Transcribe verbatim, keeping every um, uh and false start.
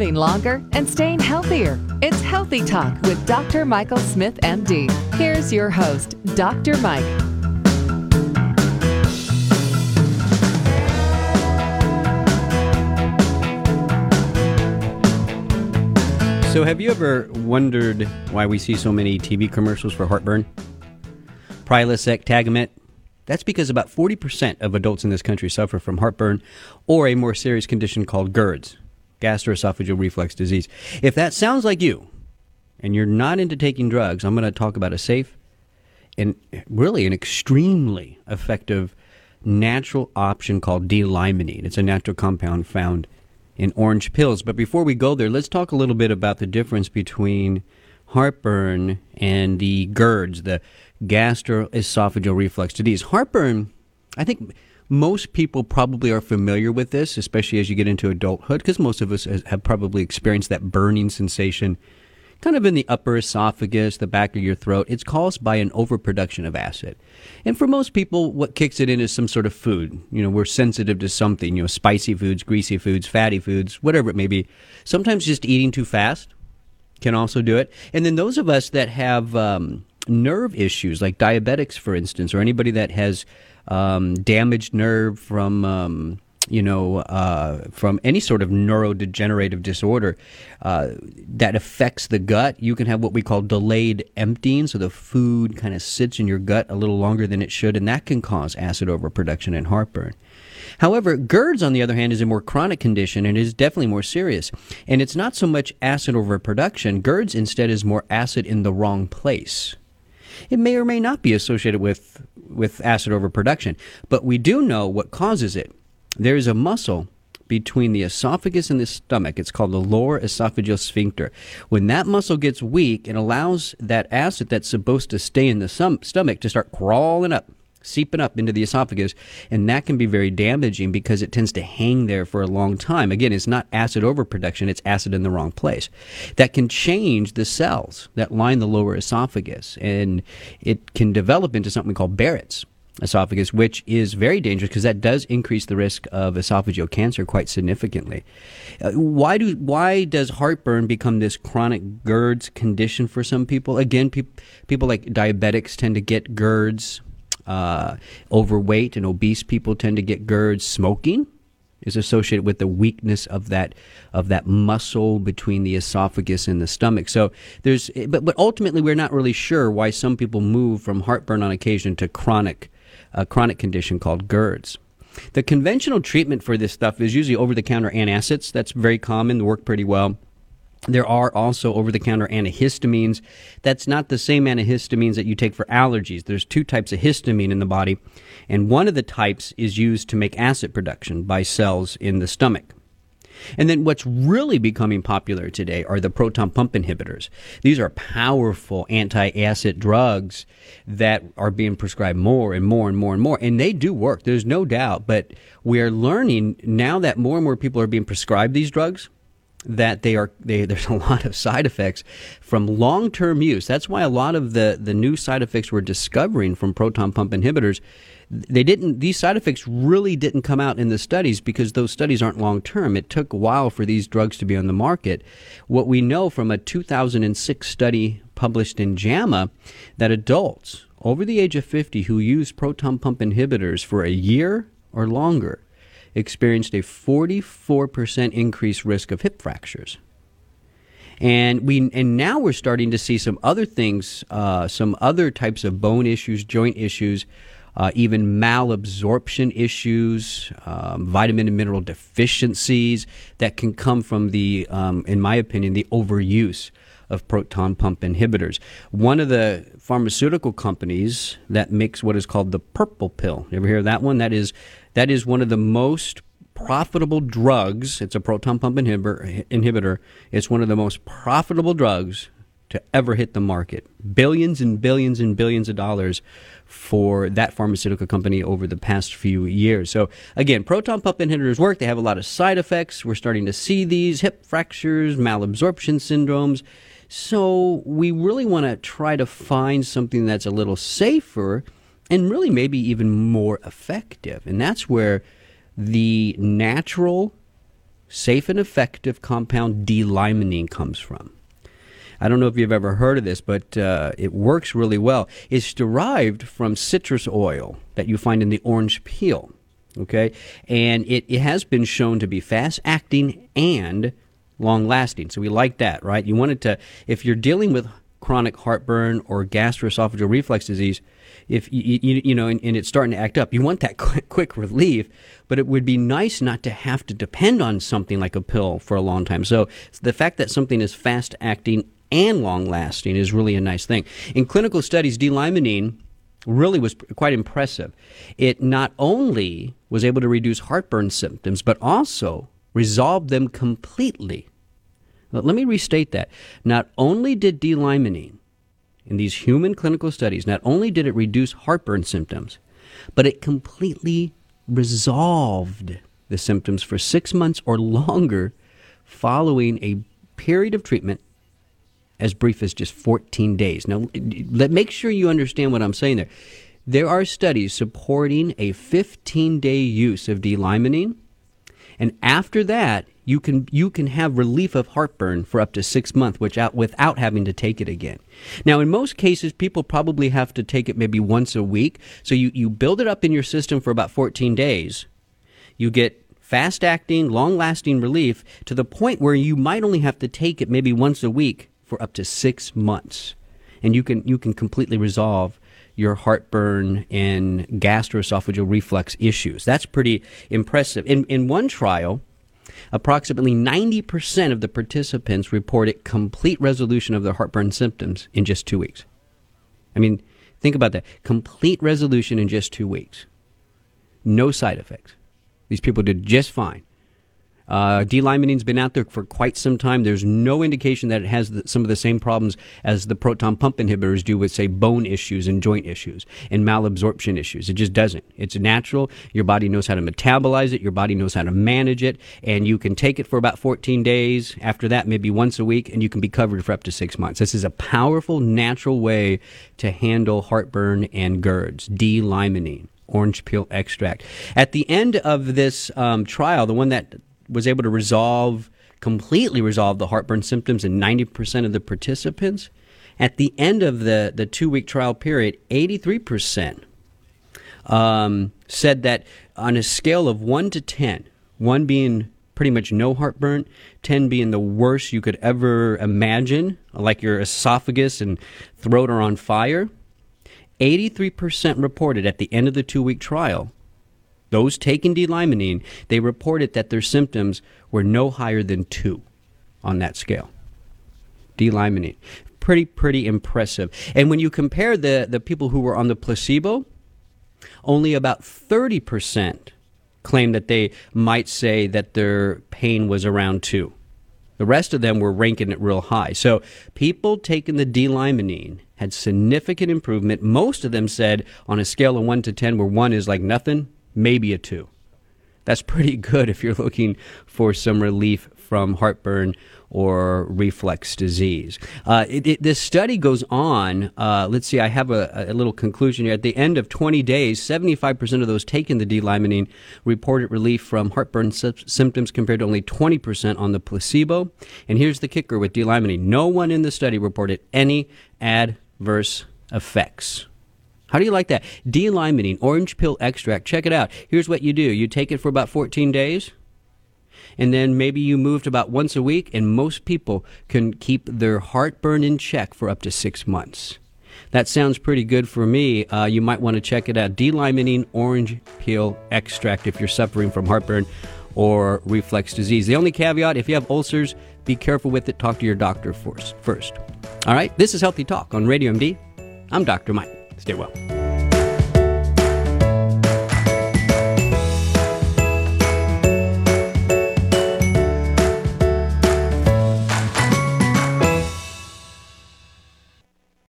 living longer and staying healthier. It's Healthy Talk with Doctor Michael Smith, M D. Here's your host, Doctor Mike. So have you ever wondered why we see so many T V commercials for heartburn? Prilosec, Tagamet. That's because about forty percent of adults in this country suffer from heartburn or a more serious condition called GERDS, gastroesophageal reflux disease. If that sounds like you and you're not into taking drugs, I'm going to talk about a safe and really an extremely effective natural option called D-limonene. It's a natural compound found in orange pills. But before we go there, let's talk a little bit about the difference between heartburn and the GERDS, the gastroesophageal reflux disease. Heartburn, I think most people probably are familiar with this, especially as you get into adulthood, because most of us have probably experienced that burning sensation kind of in the upper esophagus, the back of your throat. It's caused by an overproduction of acid. And for most people, what kicks it in is some sort of food. You know, we're sensitive to something, you know, spicy foods, greasy foods, fatty foods, whatever it may be. Sometimes just eating too fast can also do it. And then those of us that have um, nerve issues, like diabetics, for instance, or anybody that has um, damaged nerve from, um, you know, uh, from any sort of neurodegenerative disorder uh, that affects the gut, you can have what we call delayed emptying. So the food kind of sits in your gut a little longer than it should, and that can cause acid overproduction and heartburn. However, GERDS, on the other hand, is a more chronic condition and is definitely more serious. And it's not so much acid overproduction. GERDS instead is more acid in the wrong place. It may or may not be associated with, with acid overproduction, but we do know what causes it. There is a muscle between the esophagus and the stomach. It's called the lower esophageal sphincter. When that muscle gets weak, it allows that acid that's supposed to stay in the sum- stomach to start crawling up, seeping up into the esophagus, and that can be very damaging because it tends to hang there for a long time. Again, it's not acid overproduction, it's acid in the wrong place. That can change the cells that line the lower esophagus, and it can develop into something called Barrett's esophagus, which is very dangerous because that does increase the risk of esophageal cancer quite significantly. Uh, why do why does heartburn become this chronic GERDS condition for some people? Again, pe- people like diabetics tend to get GERDS. Uh, overweight and obese people tend to get GERDS. Smoking is associated with the weakness of that of that muscle between the esophagus and the stomach. So there's, but but ultimately we're not really sure why some people move from heartburn on occasion to chronic a chronic condition called GERDS. The conventional treatment for this stuff is usually over-the-counter antacids. That's very common. They work pretty well. There are also over-the-counter antihistamines. That's not the same antihistamines that you take for allergies. There's two types of histamine in the body, and one of the types is used to make acid production by cells in the stomach. And then what's really becoming popular today are the proton pump inhibitors. These are powerful anti-acid drugs that are being prescribed more and more and more and more. And they do work, there's no doubt. But we are learning now that more and more people are being prescribed these drugs, that they are they, there's a lot of side effects from long-term use. That's why a lot of the, the new side effects we're discovering from proton pump inhibitors, they didn't these side effects really didn't come out in the studies because those studies aren't long-term. It took a while for these drugs to be on the market. What we know from a two thousand six study published in JAMA, that adults over the age of fifty who use proton pump inhibitors for a year or longer experienced a forty-four percent increased risk of hip fractures. And we and now we're starting to see some other things, uh, some other types of bone issues, joint issues, uh, even malabsorption issues, um, vitamin and mineral deficiencies that can come from the, um, in my opinion, the overuse of proton pump inhibitors. One of the pharmaceutical companies that makes what is called the purple pill. You ever hear of that one? That is that is one of the most profitable drugs. It's a proton pump inhibitor. inhibitor. It's one of the most profitable drugs to ever hit the market. Billions and billions and billions of dollars for that pharmaceutical company over the past few years. So again, proton pump inhibitors work. They have a lot of side effects. We're starting to see these hip fractures, malabsorption syndromes. So we really want to try to find something that's a little safer and really maybe even more effective. And that's where the natural safe and effective compound D-limonene comes from. I don't know if you've ever heard of this, but uh, it works really well. It's derived from citrus oil that you find in the orange peel, okay? And it, it has been shown to be fast-acting and long-lasting, so we like that, right? You want it to, if you're dealing with chronic heartburn or gastroesophageal reflux disease, if you, you, you know, and, and it's starting to act up, you want that quick, quick relief, but it would be nice not to have to depend on something like a pill for a long time. So the fact that something is fast-acting and long-lasting is really a nice thing. In clinical studies, D-limonene really was quite impressive. It not only was able to reduce heartburn symptoms, but also resolved them completely. Let me restate that. Not only did D-limonene, in these human clinical studies, not only did it reduce heartburn symptoms, but it completely resolved the symptoms for six months or longer following a period of treatment as brief as just fourteen days. Now, let make sure you understand what I'm saying there. There are studies supporting a fifteen-day use of D-limonene, and after that, you can you can have relief of heartburn for up to six months without, without having to take it again. Now, in most cases, people probably have to take it maybe once a week. So you, you build it up in your system for about fourteen days. You get fast-acting, long-lasting relief to the point where you might only have to take it maybe once a week for up to six months. And you can you can completely resolve your heartburn and gastroesophageal reflux issues. That's pretty impressive. In in one trial, approximately ninety percent of the participants reported complete resolution of their heartburn symptoms in just two weeks. I mean, think about that. Complete resolution in just two weeks. No side effects. These people did just fine. Uh, D-limonene's been out there for quite some time. There's no indication that it has the, some of the same problems as the proton pump inhibitors do with, say, bone issues and joint issues and malabsorption issues. It just doesn't. It's natural. Your body knows how to metabolize it. Your body knows how to manage it. And you can take it for about fourteen days. After that, maybe once a week, and you can be covered for up to six months. This is a powerful, natural way to handle heartburn and GERDs. D-limonene, orange peel extract. At the end of this um, trial, the one that was able to resolve, completely resolve the heartburn symptoms in ninety percent of the participants. At the end of the, the two-week trial period, eighty-three percent um, said that on a scale of one to ten, one being pretty much no heartburn, ten being the worst you could ever imagine, like your esophagus and throat are on fire, eighty-three percent reported at the end of the two-week trial, those taking D-limonene, they reported that their symptoms were no higher than two on that scale. D-limonene. Pretty, pretty impressive. And when you compare the, the people who were on the placebo, only about thirty percent claimed that they might say that their pain was around two. The rest of them were ranking it real high. So people taking the D-limonene had significant improvement. Most of them said on a scale of one to ten, where one is like nothing, maybe a two. That's pretty good if you're looking for some relief from heartburn or reflux disease. Uh, it, it, this study goes on. Uh, let's see, I have a, a little conclusion here. At the end of twenty days, seventy-five percent of those taking the D-limonene reported relief from heartburn sy- symptoms compared to only twenty percent on the placebo. And here's the kicker with D-limonene. No one in the study reported any adverse effects. How do you like that? D-limonene, orange peel extract. Check it out. Here's what you do. You take it for about fourteen days, and then maybe you move to about once a week, and most people can keep their heartburn in check for up to six months. That sounds pretty good for me. Uh, you might want to check it out. D-limonene, orange peel extract if you're suffering from heartburn or reflux disease. The only caveat, if you have ulcers, be careful with it. Talk to your doctor first. All right, this is Healthy Talk on Radio M D. I'm Doctor Mike. Stay well.